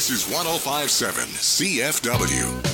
This is 105.7 CFW.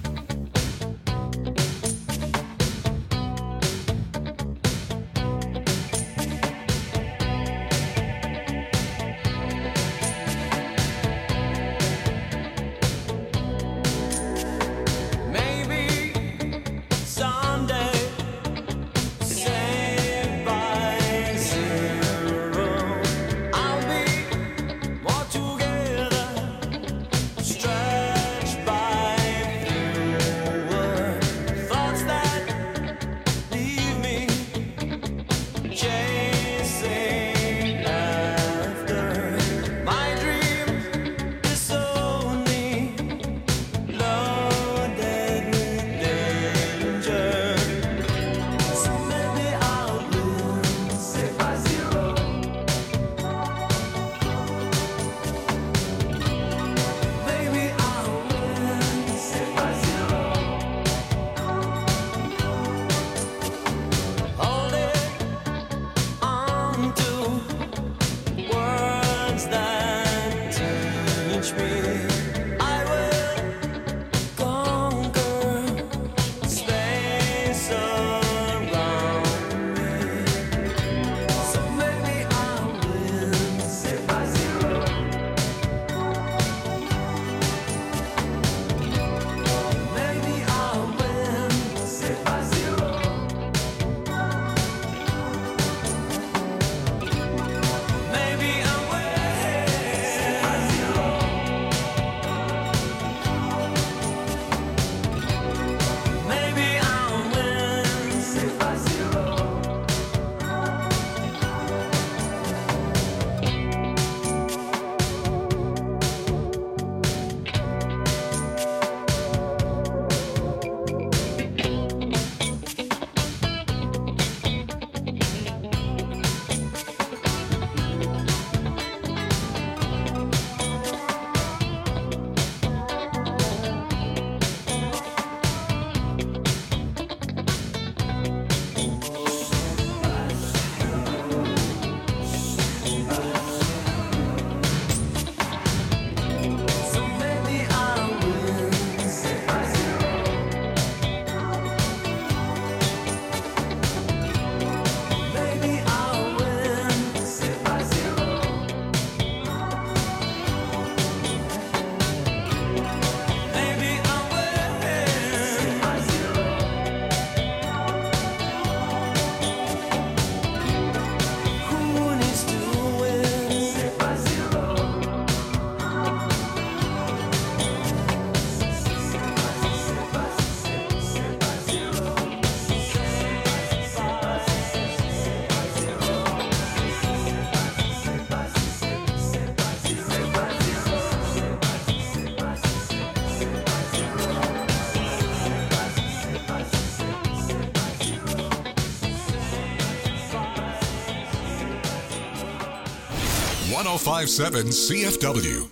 .105.7 CFW.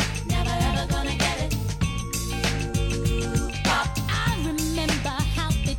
I remember how they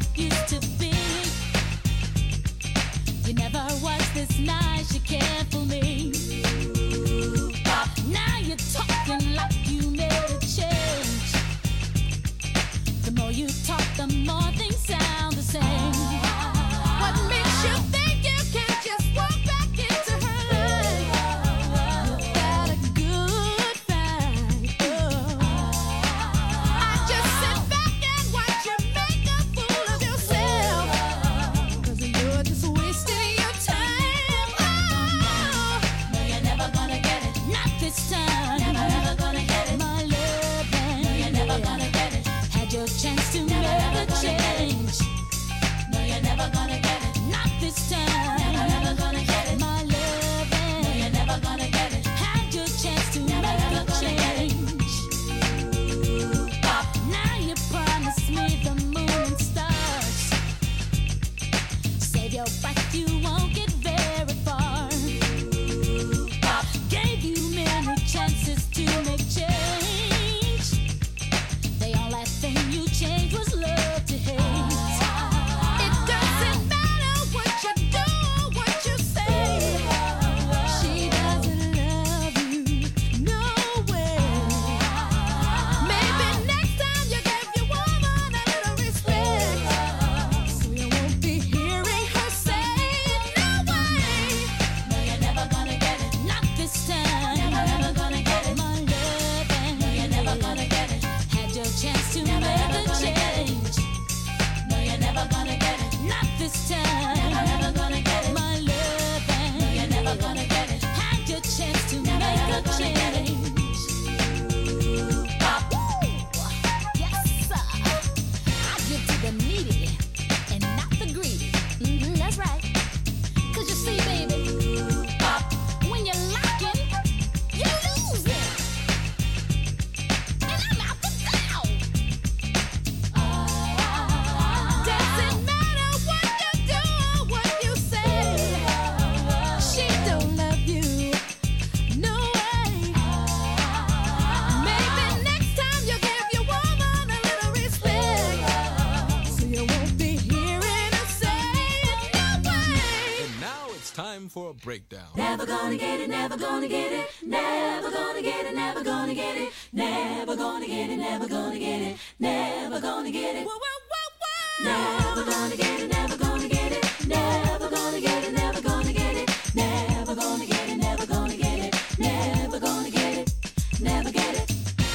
For a breakdown. Never gonna get it, never gonna get it, never gonna get it, never gonna get it, never gonna get it, never gonna get it, never gonna get it. Never gonna get it, never gonna get it, never gonna get it, never gonna get it, never gonna get it, never gonna get it, never gonna get it, never get it.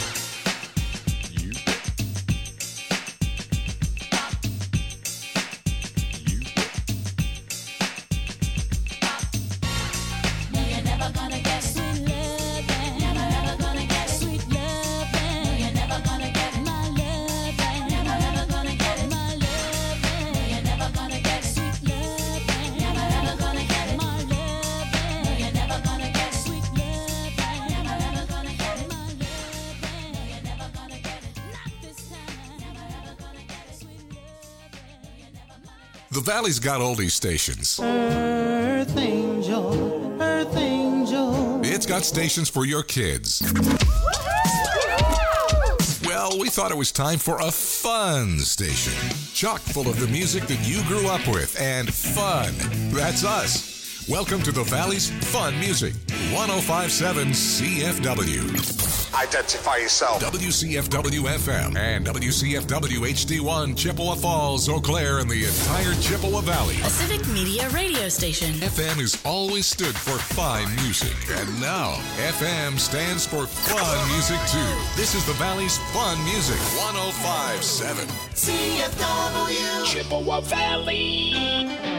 The Valley's got oldie stations. Earth Angel, Earth Angel. It's got stations for your kids. Well, we thought it was time for a fun station. Chock full of the music that you grew up with and fun. That's us. Welcome to the Valley's Fun Music. 105.7 CFW. Identify yourself. WCFW FM and WCFW HD1, Chippewa Falls, Eau Claire, and the entire Chippewa Valley. A civic media radio station. FM has always stood for fine music. And now, FM stands for fun music, too. This is the Valley's Fun Music. 105.7 CFW. Chippewa Valley.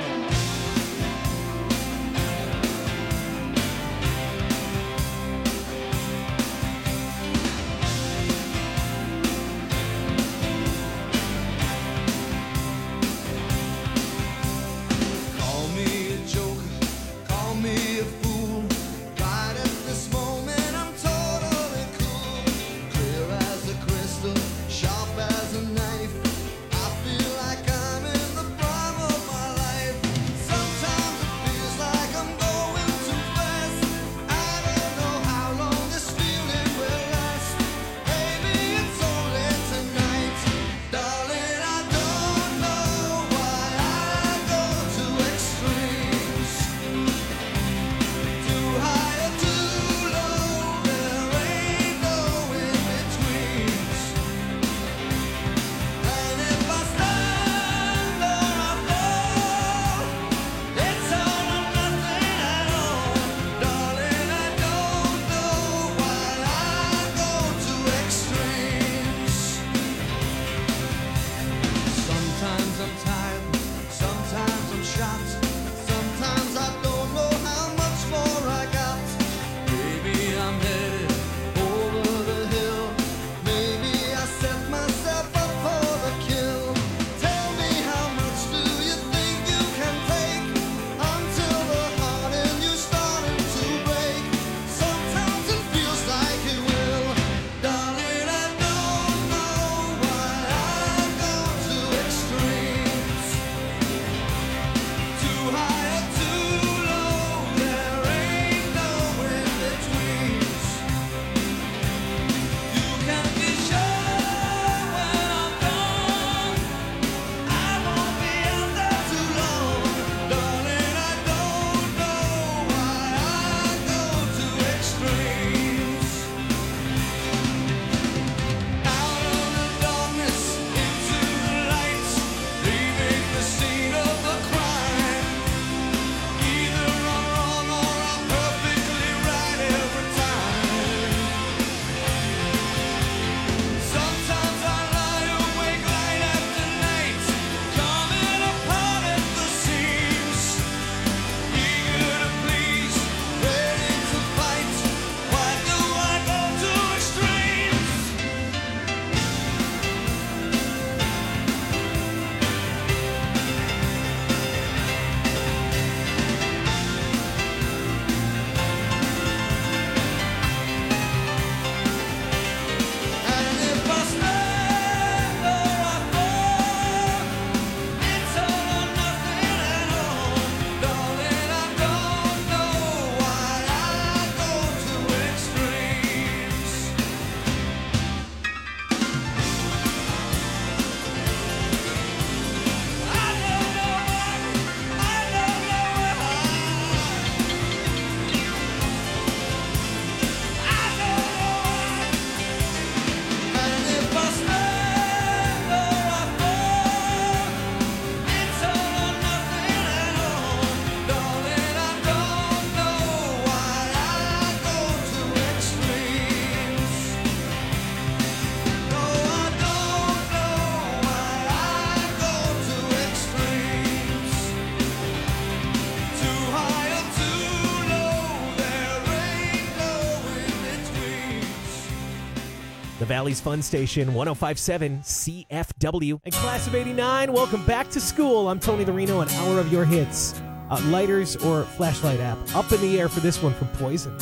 Valley's Fun Station, 105.7 CFW. And Class of 89, welcome back to school. I'm Tony Larino, an hour of your hits. Lighters or flashlight app up in the air for this one from Poison.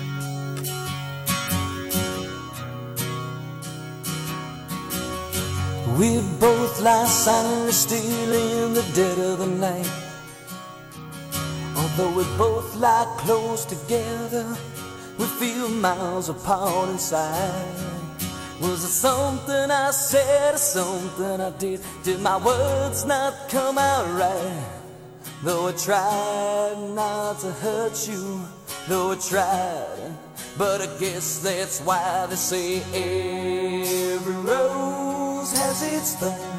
We both lie silently still in the dead of the night. Although we both lie close together, we feel miles apart inside. Was it something I said or something I did? Did my words not come out right? Though I tried not to hurt you, though I tried, but I guess that's why they say every rose has its thorn.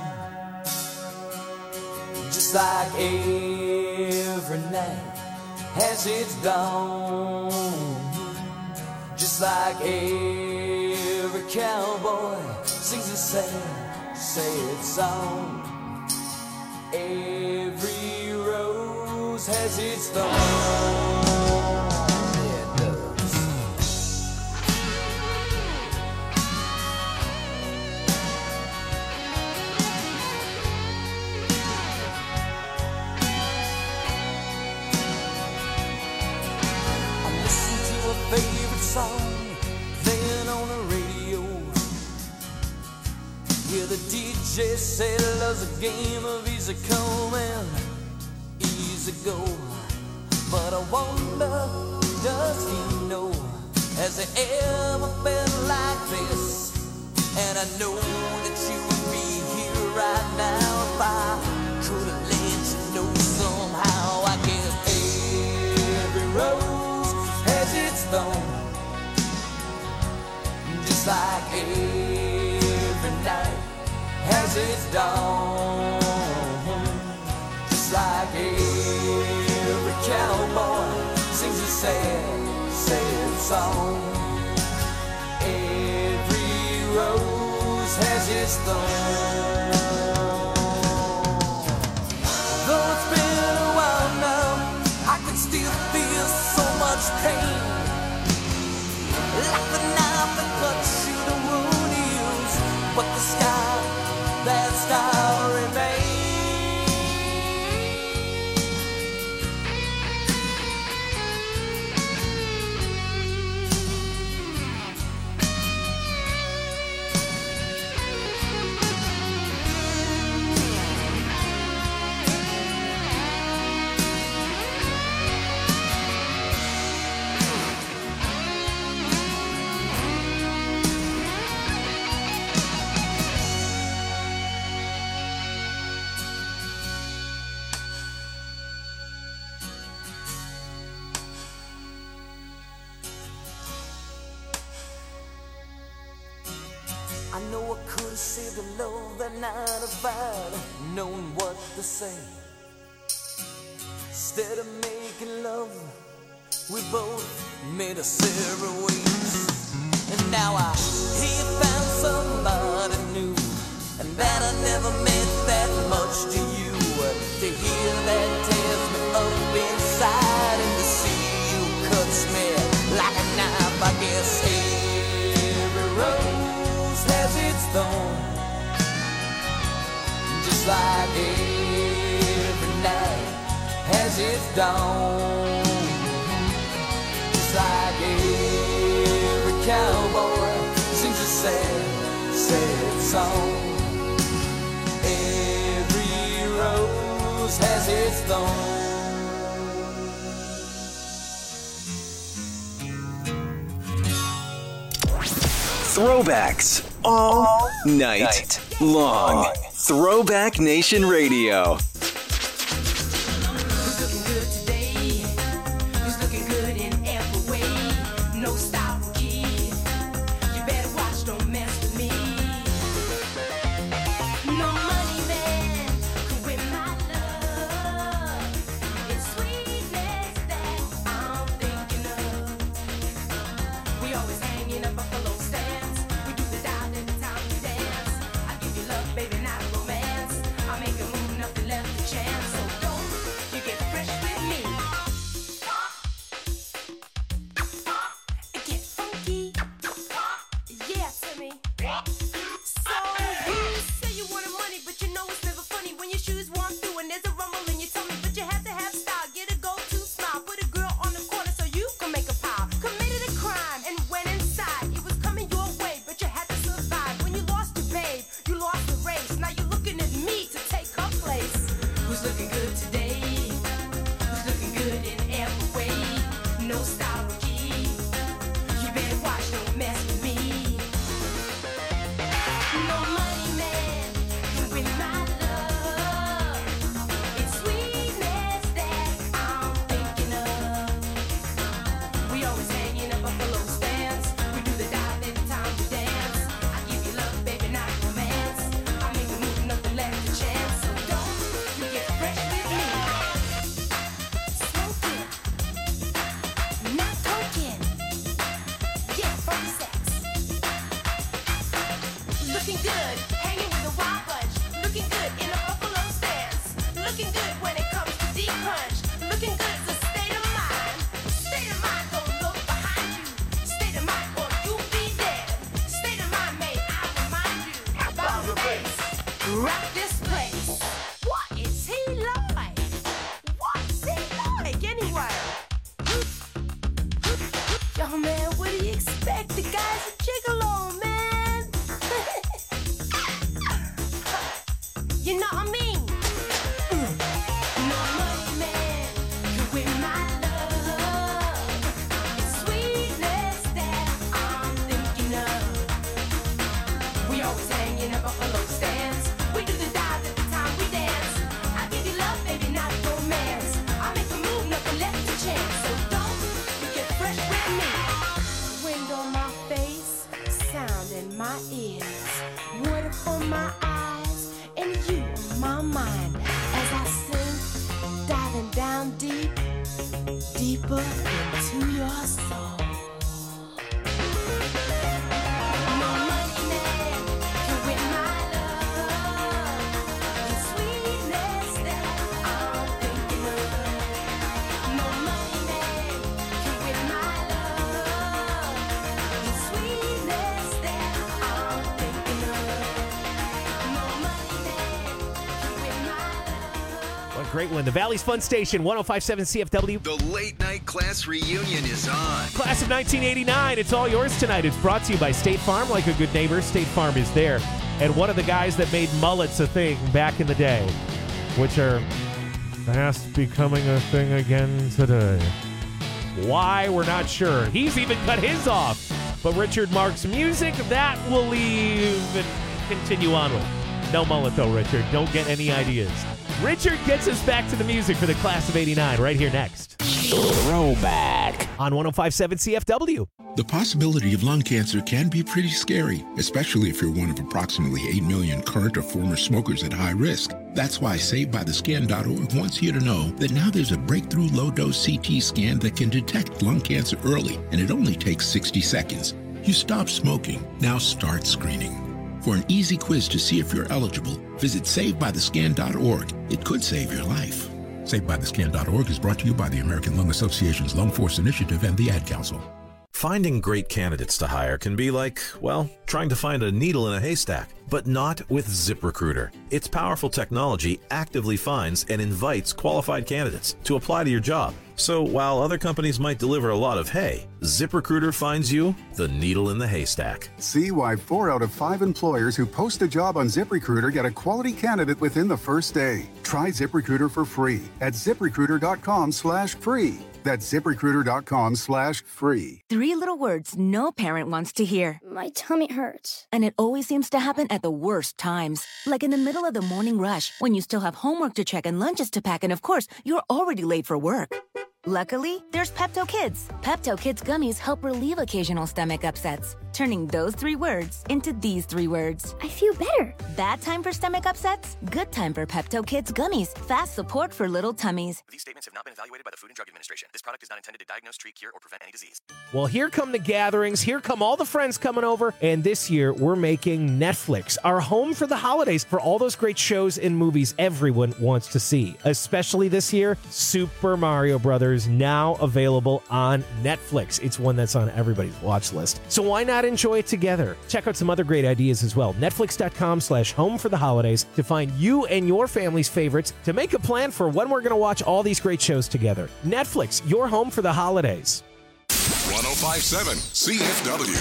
Just like every night has its dawn. Just like every cowboy sings a sad, sad song. Every rose has its thorn. Yeah, it does. I listen to a favorite song playing on the radio. Yeah, the DJ said love's a game of easy come and easy go. But I wonder, does he know? Has it ever been like this? And I know that you would be here right now if I could have let you know somehow. I guess every rose has its thorn. Just like every night has its dawn. Just like every cowboy sings a sad, sad song. Every rose has its thorn. Though it's been a while now, I can still feel so much pain. Like the knife that cuts you the wound heals, but the scar, that scar remains. I know I could have saved the love that night if I'd known what to say. Instead of making love, we both made us separate ways. And now I hear you found somebody new, and that I never meant that much to you. To hear that tears me up inside, and to see you cuts me like a knife. I guess every rose has its thorn. Just like every night has its dawn. Just like every cowboy sings a sad, sad song. Every rose has its thorn. Throwbacks all night long. Throwback Nation Radio. Who's looking good today? Who's looking good in every way? No style, kid. You better watch, don't mess with me. No money man could win my love. It's sweetness that I'm thinking of. We always hanging up buffalo stands. We do the dial every time we dance. I give you love, baby, not a romance. I make a move, nothing left hunch. Looking good's a state of mind. State of mind, don't look behind you. State of mind, or you be dead. State of mind, may I remind you about the bass. Rock this place. What is he like? What's he like anyway? Yo, man, what do you expect? The guy's a gigolo, man. You know what I mean? No money, man, can win my love. It's sweetness that I'm thinking of. We always hanging at buffalo stands. We do the dive every time we dance. I give you love, baby, not romance. I make a move, nothing left to chance. So don't you get fresh with me. Wind on my face, sound in my ears, water for my eyes, and you on my mind. As I sing, diving down deep, deeper into your soul. No money, man, can win my love. It's sweetness that I'm thinking of. No money, man, can win my love. It's sweetness that I'm thinking of. No money, man, can win my love. What a great one. The Valley's Fun Station, 105.7 CFW. The late night class reunion is on. Class of 1989. It's all yours tonight. It's brought to you by State Farm. Like a good neighbor, State Farm is there. And one of the guys that made mullets a thing back in the day, which are fast becoming a thing again today. Why? We're not sure. He's even cut his off. But Richard Mark's music, that we'll leave and continue on with. No mullet, though, Richard. Don't get any ideas. Richard gets us back to the music for the Class of 89 right here next. Throwback. On 105.7 CFW. The possibility of lung cancer can be pretty scary, especially if you're one of approximately 8 million current or former smokers at high risk. That's why SaveByTheScan.org wants you to know that now there's a breakthrough low-dose CT scan that can detect lung cancer early, and it only takes 60 seconds. You stop smoking, now start screening. For an easy quiz to see if you're eligible, visit SaveByTheScan.org. It could save your life. SaveByTheScan.org is brought to you by the American Lung Association's Lung Force Initiative and the Ad Council. Finding great candidates to hire can be like, well, trying to find a needle in a haystack, but not with ZipRecruiter. Its powerful technology actively finds and invites qualified candidates to apply to your job. So while other companies might deliver a lot of hay, ZipRecruiter finds you the needle in the haystack. See why 4 out of 5 employers who post a job on ZipRecruiter get a quality candidate within the first day. Try ZipRecruiter for free at ZipRecruiter.com/free. That's ZipRecruiter.com/free. 3 little words no parent wants to hear. My tummy hurts. And it always seems to happen at the worst times. Like in the middle of the morning rush, when you still have homework to check and lunches to pack, and of course, you're already late for work. Luckily, there's Pepto Kids. Pepto Kids gummies help relieve occasional stomach upsets, turning those 3 words into these 3 words. I feel better. Bad time for stomach upsets? Good time for Pepto Kids gummies. Fast support for little tummies. These statements have not been evaluated by the Food and Drug Administration. This product is not intended to diagnose, treat, cure, or prevent any disease. Well, here come the gatherings. Here come all the friends coming over. And this year, we're making Netflix our home for the holidays for all those great shows and movies everyone wants to see. Especially this year, Super Mario Brothers now available on Netflix. It's one that's on everybody's watch list. So why not enjoy it together? Check out some other great ideas as well. Netflix.com/home for the holidays to find you and your family's favorites, to make a plan for when we're going to watch all these great shows together. Netflix, your home for the holidays. 105.7 CFW.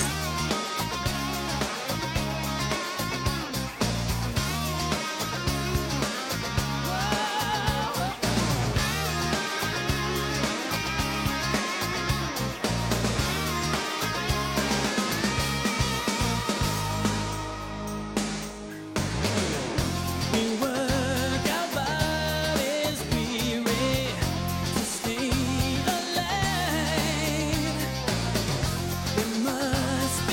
Must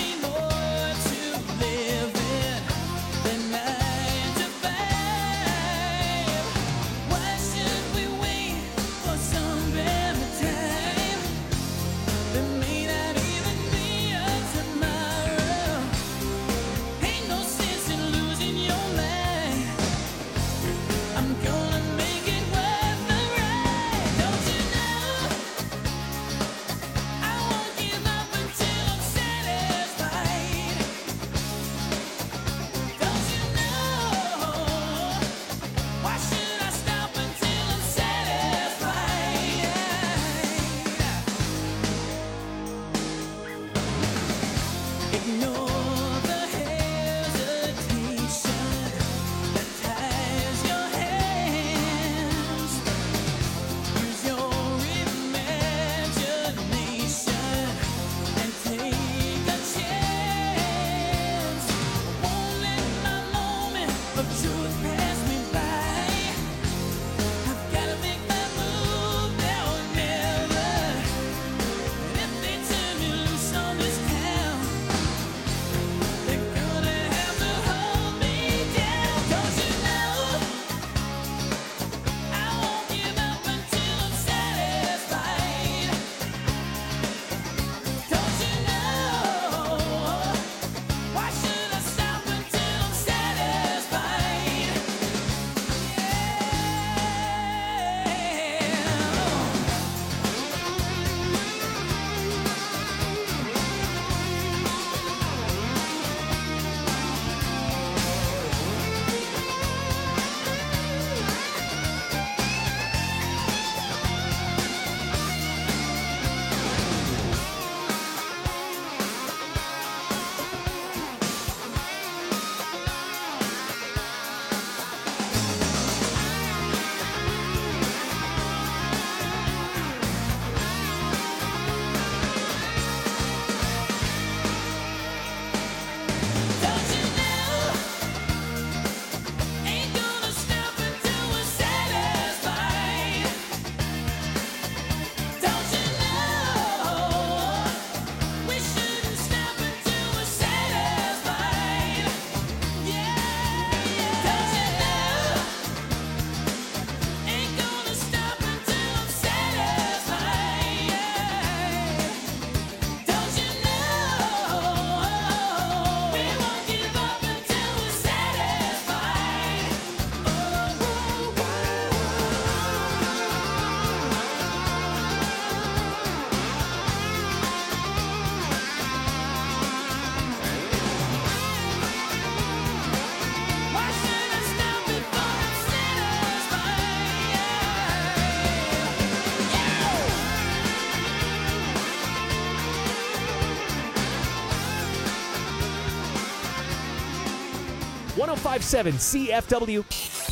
1057 CFW.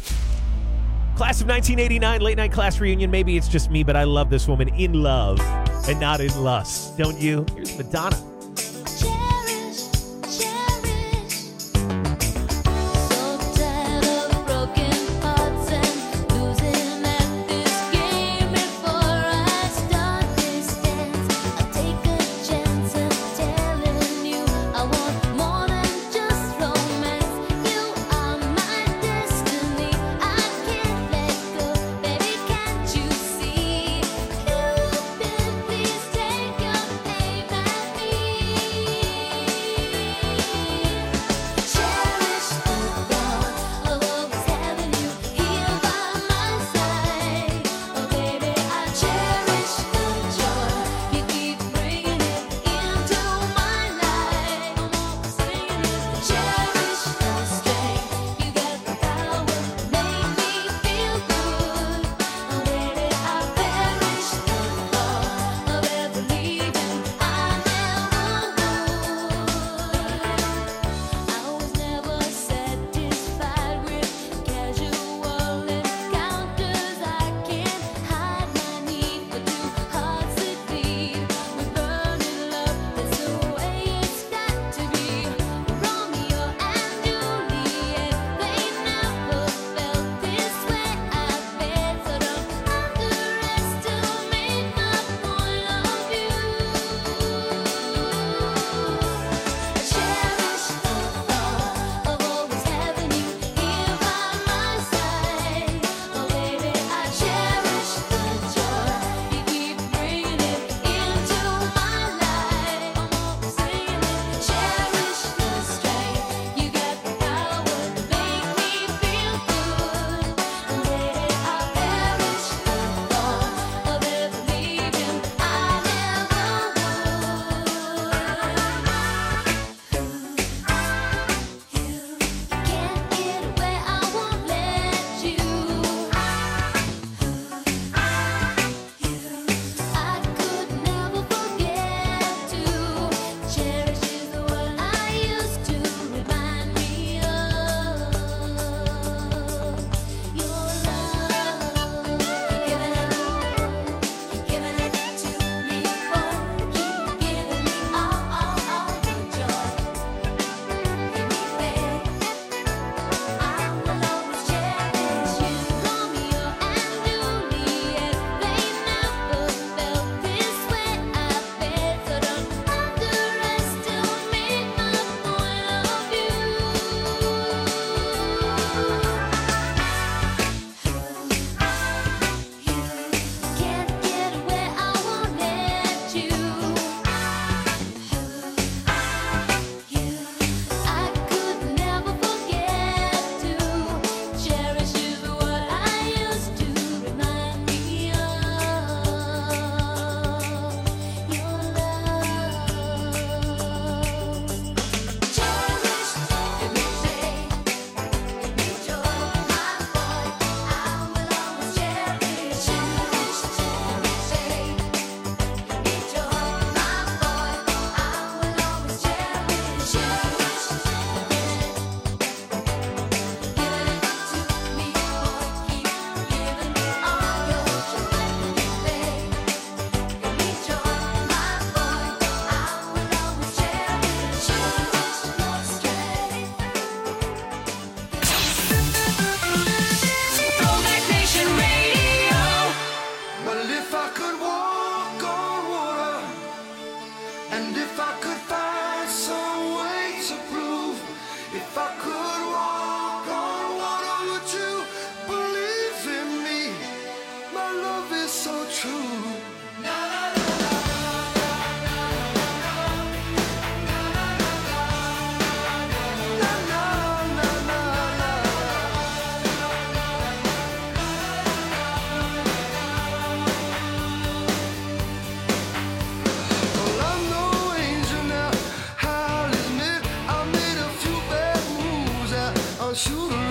Class of 1989, late night class reunion. Maybe it's just me, but I love this woman in love and not in lust. Don't you? Here's Madonna.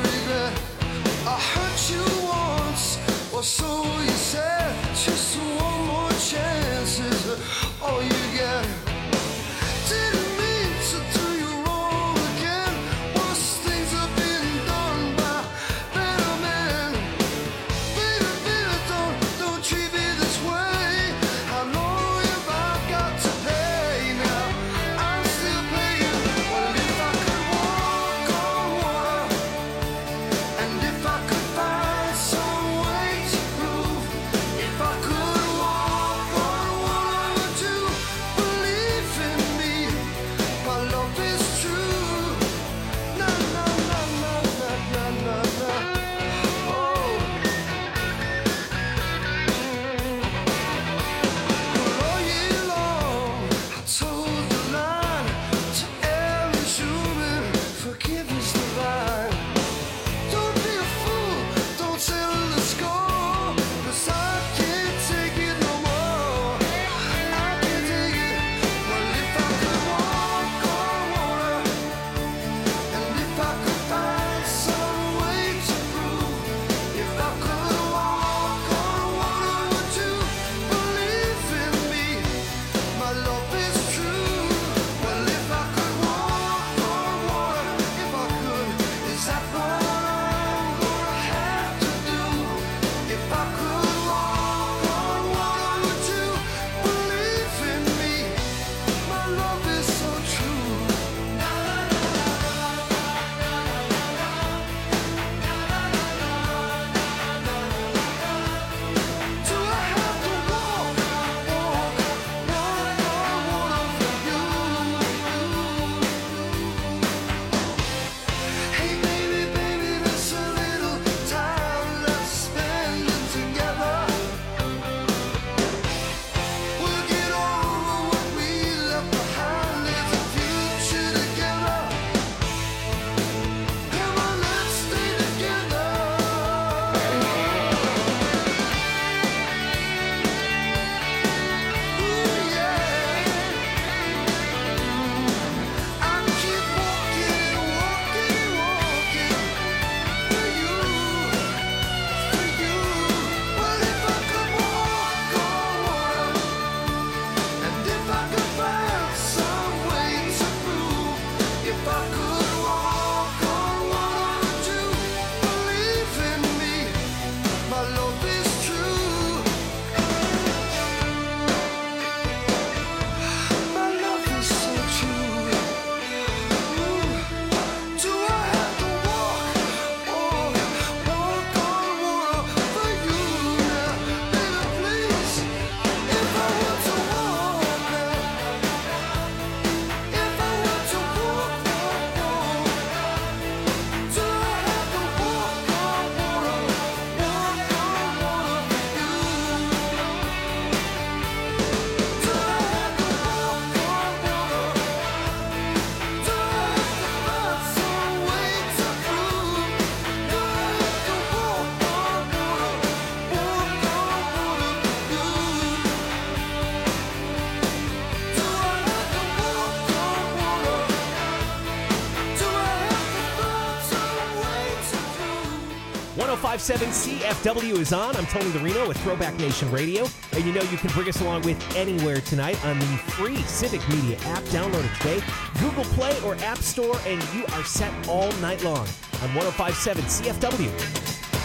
Or so you said, just one. 105.7 CFW is on. I'm Tony the Reno with Throwback Nation Radio. And you know you can bring us along with anywhere tonight on the free Civic Media app. Download it today. Google Play or App Store, and you are set all night long on 105.7 CFW.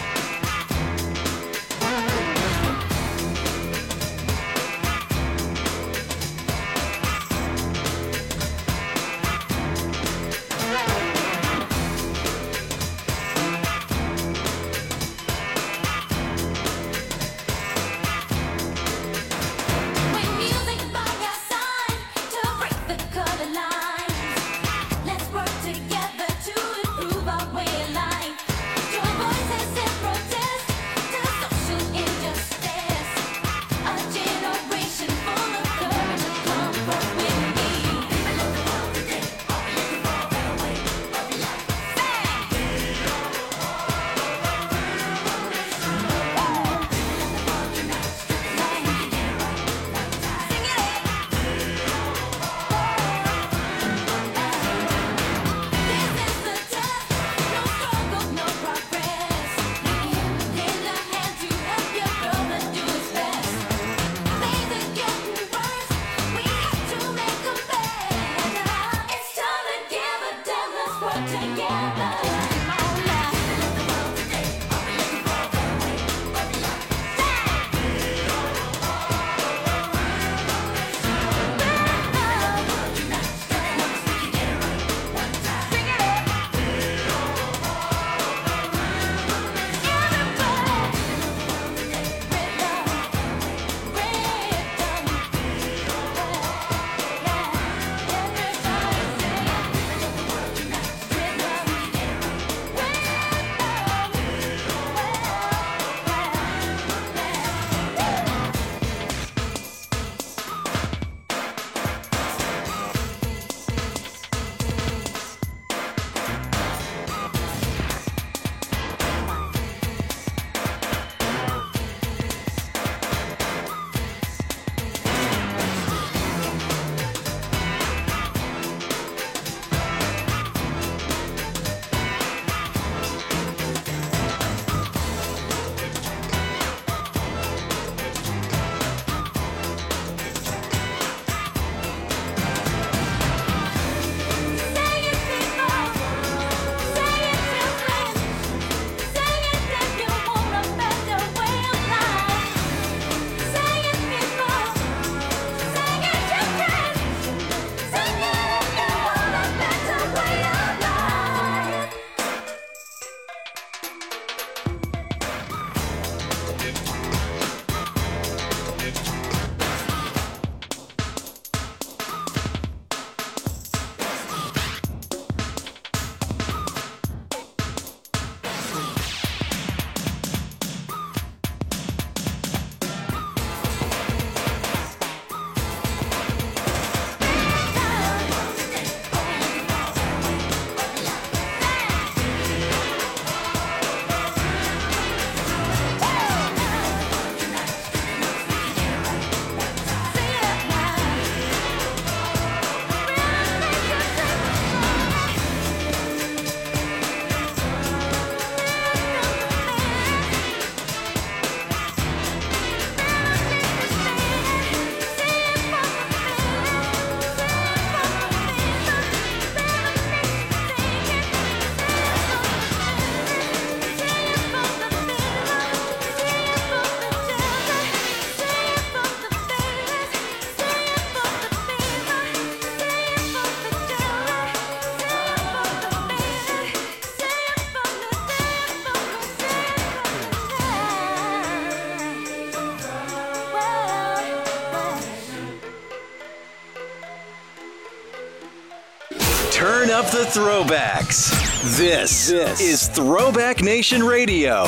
Turn up the throwbacks. This is Throwback Nation Radio.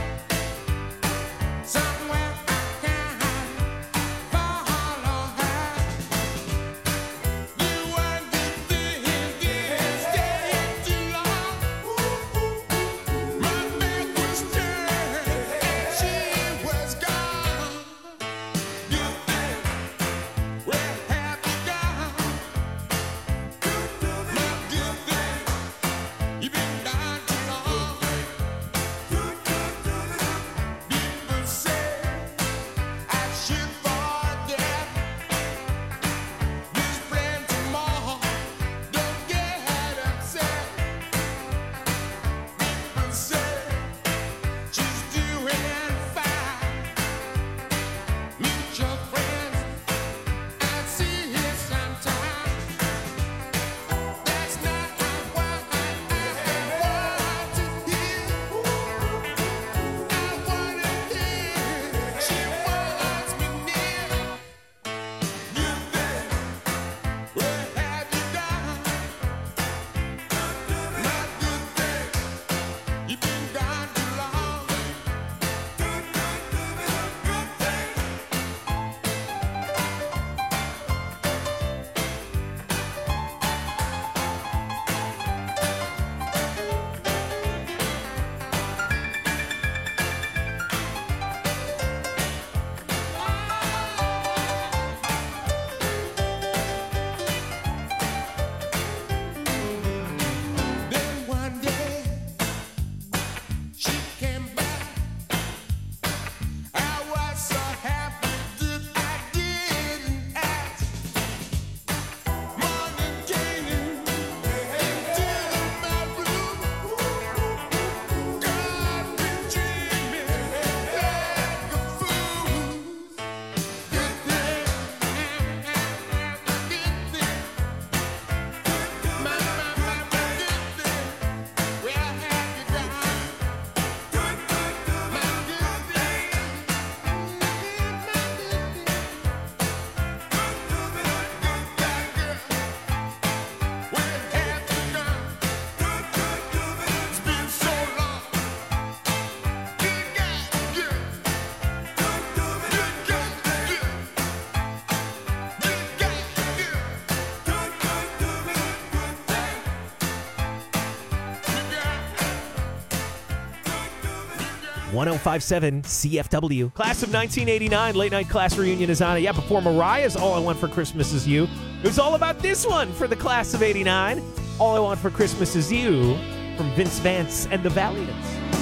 Somewhere I can follow her. 1057 CFW. Class of 1989, late night class reunion is on it. Yeah, before Mariah's All I Want for Christmas Is You, it was all about this one for the class of 89. All I Want for Christmas Is You from Vince Vance and the Valiants.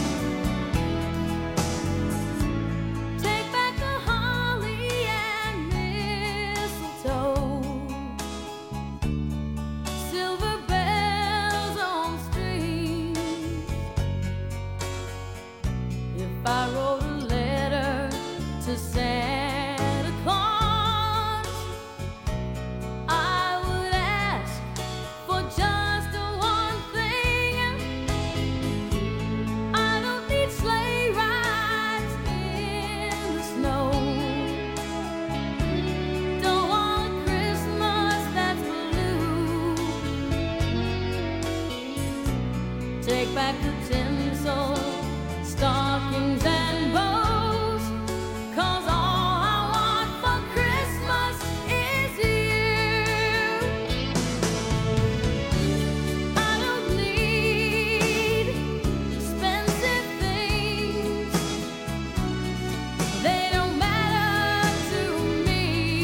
I wrote a letter to Santa Claus, I would ask for just one thing. I don't need sleigh rides in the snow. Don't want a Christmas that's blue. Take back the tinsel, stockings and bows, 'cause all I want for Christmas is you. I don't need expensive things, they don't matter to me.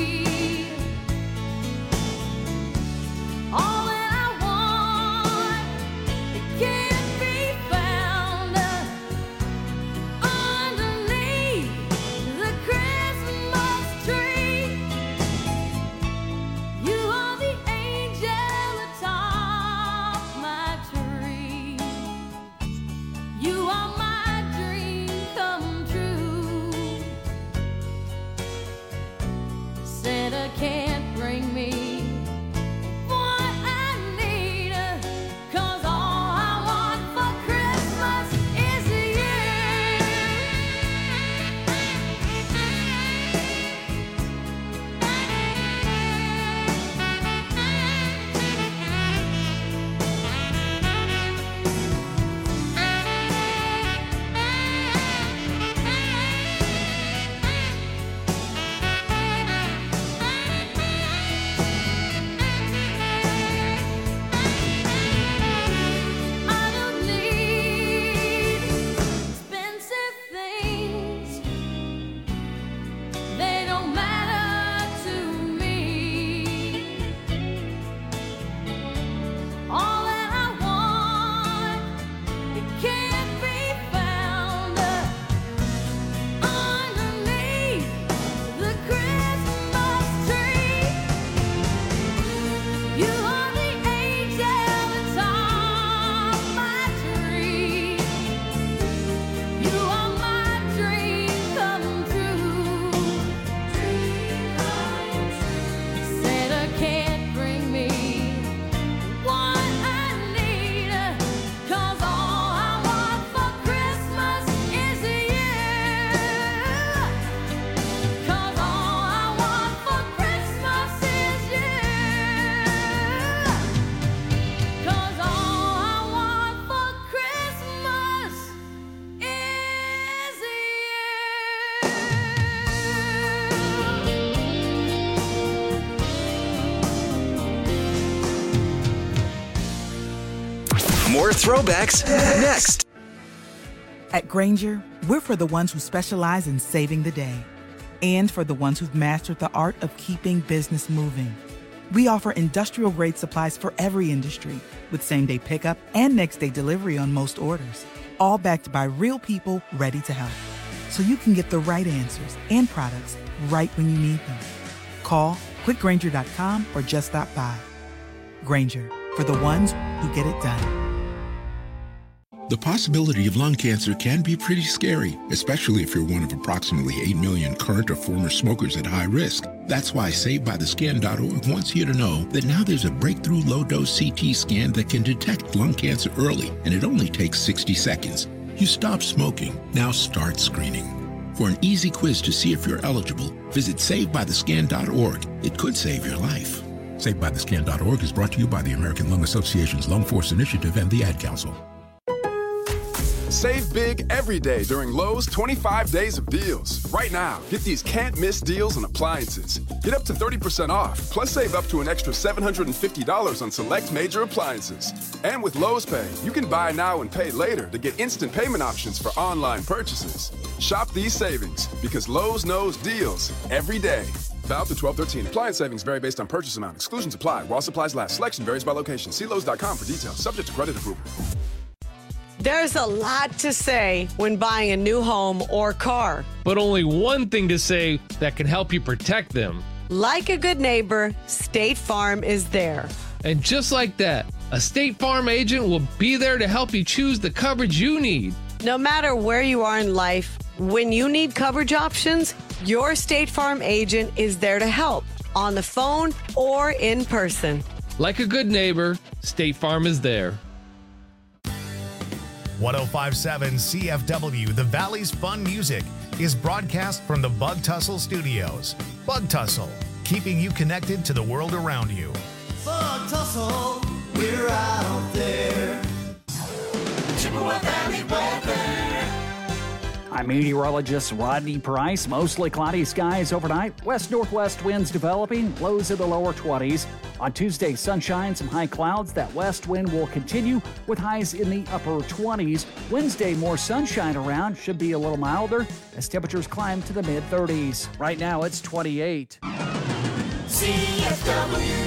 All that I want, it can't be found underneath the Christmas tree. You are the angel atop my tree. You are my dream come true. Santa can't bring me what I need, 'cause all I want for Christmas is you. I don't need expensive things, they don't matter to me. All that I want, it can't be found underneath the Christmas tree. You are the angel atop my tree. You are my dream come true. Santa can't bring me what I need, 'cause all I want for Christmas is you. 'Cause all I want for Christmas is you. 'Cause all I want for Christmas is More throwbacks next. At Grainger, we're for the ones who specialize in saving the day and for the ones who've mastered the art of keeping business moving. We offer industrial-grade supplies for every industry with same-day pickup and next-day delivery on most orders, all backed by real people ready to help. So you can get the right answers and products right when you need them. Call quickgrainger.com or just stop by. Grainger, for the ones who get it done. The possibility of lung cancer can be pretty scary, especially if you're one of approximately 8 million current or former smokers at high risk. That's why SaveByTheScan.org wants you to know that now there's a breakthrough low-dose CT scan that can detect lung cancer early, and it only takes 60 seconds. You stop smoking, now start screening. For an easy quiz to see if you're eligible, visit SaveByTheScan.org. It could save your life. SaveByTheScan.org is brought to you by the American Lung Association's Lung Force Initiative and the Ad Council. Save big every day during Lowe's 25 days of deals. Right now, get these can't-miss deals on appliances. Get up to 30% off, plus save up to an extra $750 on select major appliances. And with Lowe's Pay, you can buy now and pay later to get instant payment options for online purchases. Shop these savings because Lowe's knows deals every day. Valid to 12/13. Appliance savings vary based on purchase amount. Exclusions apply while supplies last. Selection varies by location. See Lowe's.com for details. Subject to credit approval. There's a lot to say when buying a new home or car. But only one thing to say that can help you protect them. Like a good neighbor, State Farm is there. And just like that, a State Farm agent will be there to help you choose the coverage you need. No matter where you are in life, when you need coverage options, your State Farm agent is there to help, on the phone or in person. Like a good neighbor, State Farm is there. 1057 CFW, the Valley's Fun Music, is broadcast from the Bug Tussle Studios. Bug Tussle, keeping you connected to the world around you. Bug Tussle, we're out there. Chippewa Valley weather. I'm meteorologist Rodney Price. Mostly cloudy skies overnight. West-northwest winds developing, lows in the lower 20s. On Tuesday, sunshine, some high clouds. That west wind will continue with highs in the upper 20s. Wednesday, more sunshine around. Should be a little milder as temperatures climb to the mid-30s. Right now, it's 28. CFW.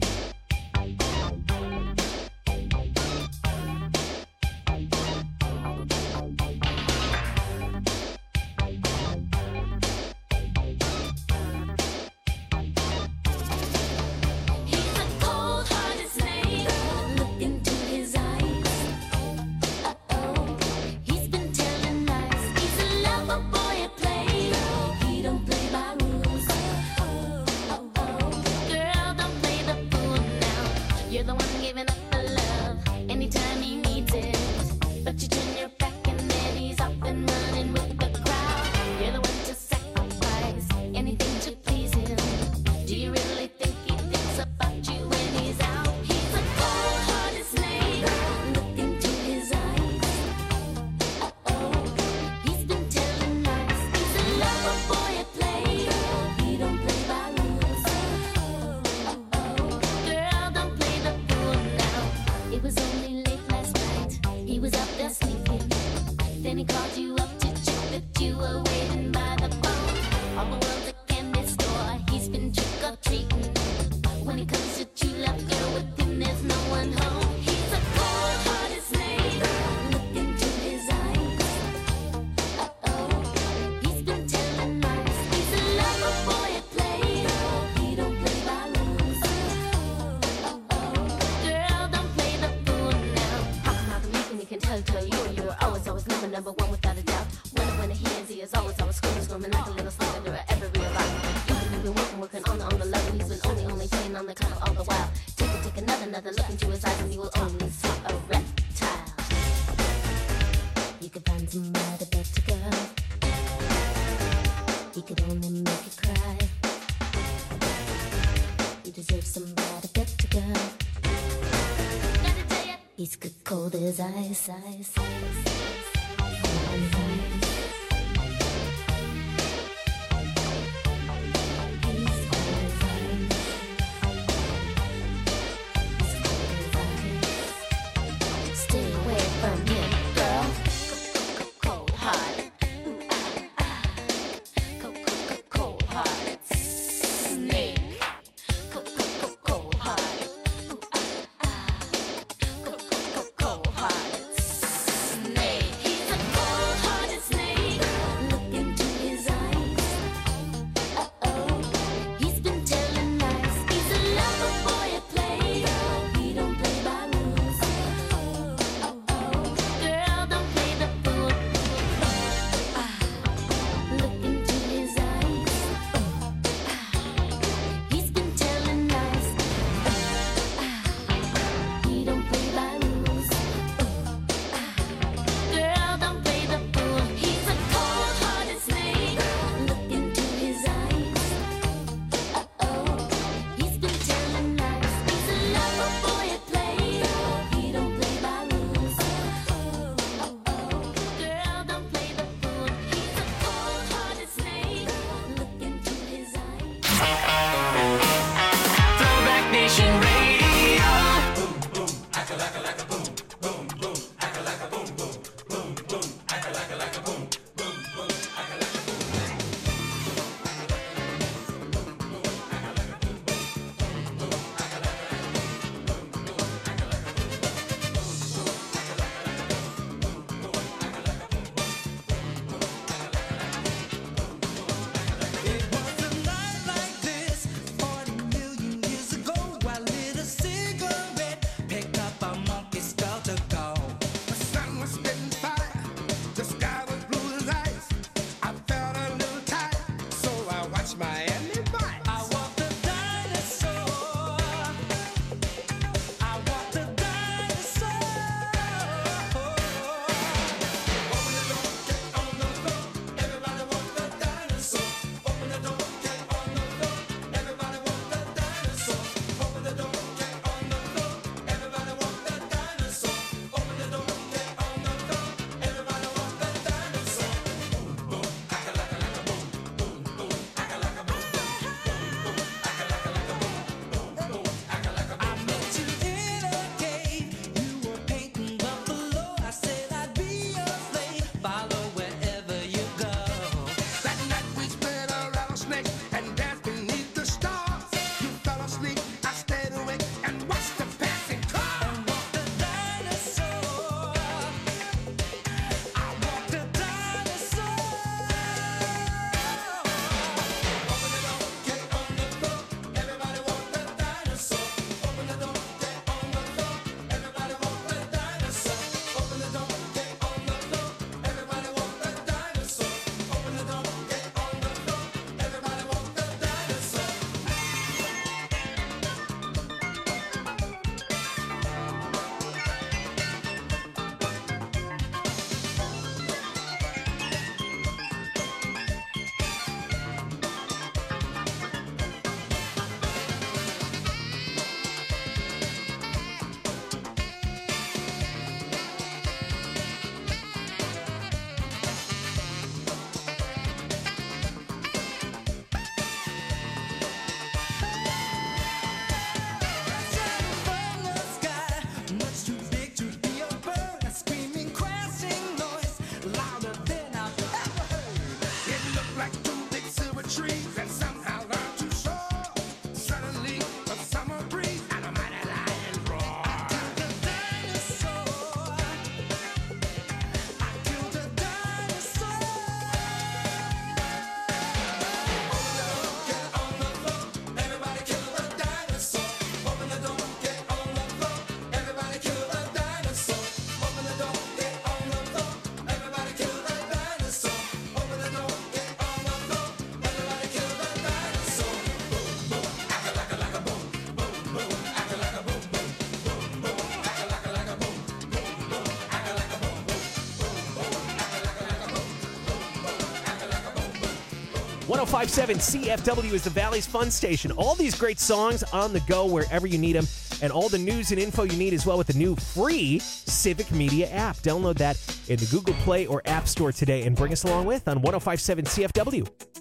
He's good cold as ice, ice, ice. Stay away from him, girl. Cold hearted. Cold hearted. Snake. Cold hearted. Cold hearted. Snake. 1057 CFW is the Valley's Fun Station. All these great songs on the go wherever you need them, and all the news and info you need as well with the new free Civic Media app. Download that in the Google Play or App Store today and bring us along with on 1057 CFW.